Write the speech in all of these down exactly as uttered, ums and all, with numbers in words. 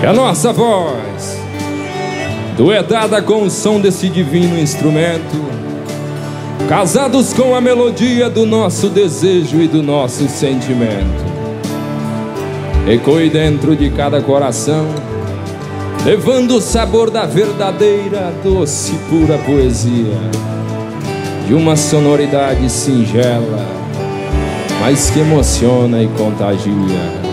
Que a nossa voz, duetada com o som desse divino instrumento, casados com a melodia do nosso desejo e do nosso sentimento, ecoe dentro de cada coração, levando o sabor da verdadeira, doce, pura poesia, de uma sonoridade singela, mas que emociona e contagia.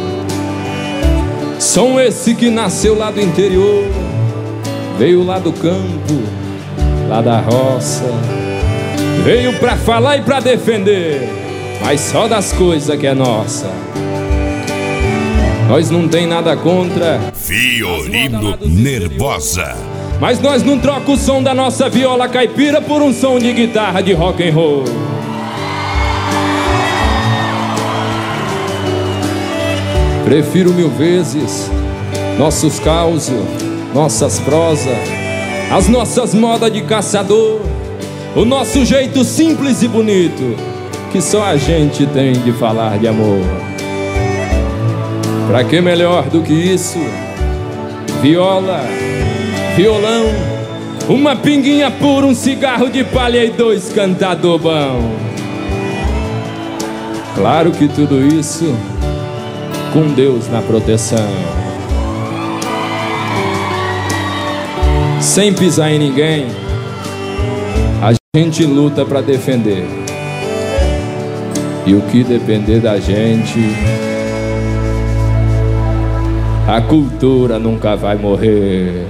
Som esse que nasceu lá do interior, veio lá do campo, lá da roça, veio pra falar e pra defender, mas só das coisas que é nossa. Nós não tem nada contra Violino Nervosa, mas nós não troca o som da nossa viola caipira por um som de guitarra de rock and roll. Prefiro mil vezes nossos causos, nossas prosas, as nossas modas de caçador, o nosso jeito simples e bonito, que só a gente tem de falar de amor. Pra que melhor do que isso? Viola, violão, uma pinguinha pura, um cigarro de palha e dois cantador bom. Claro que tudo isso com Deus na proteção, sem pisar em ninguém, a gente luta pra defender. E o que depender da gente, a cultura nunca vai morrer.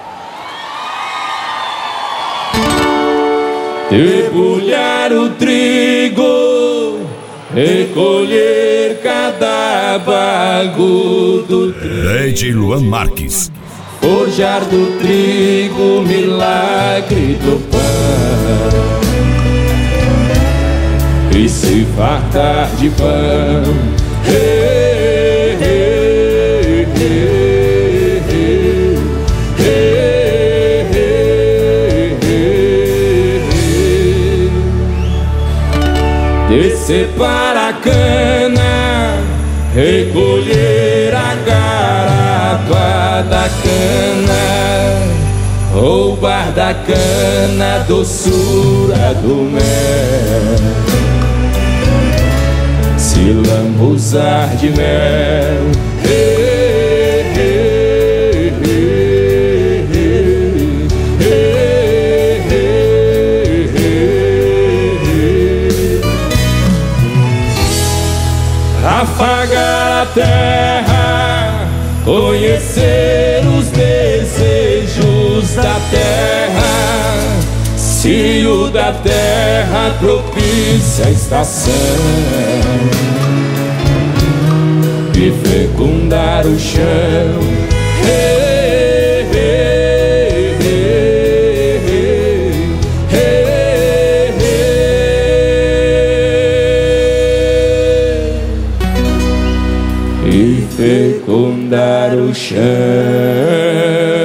Debulhar o trigo, recolher cada bago do trigo, Lady Luan Marques. Forjar do trigo, milagre do pão, e se fartar de pão. Hey, hey, hey, hey, hey, hey, hey, hey. Descer para a cana, recolher a garapa da cana, roubar da cana a doçura do mel, se lambuzar de mel. Hey, hey, hey, hey, hey, hey, hey, hey. Afagar a terra, conhecer os desejos da terra, se o da terra propicia a estação, e fecundar o chão. Hey, hey, hey, hey, hey, hey, hey. E fecundar o chão.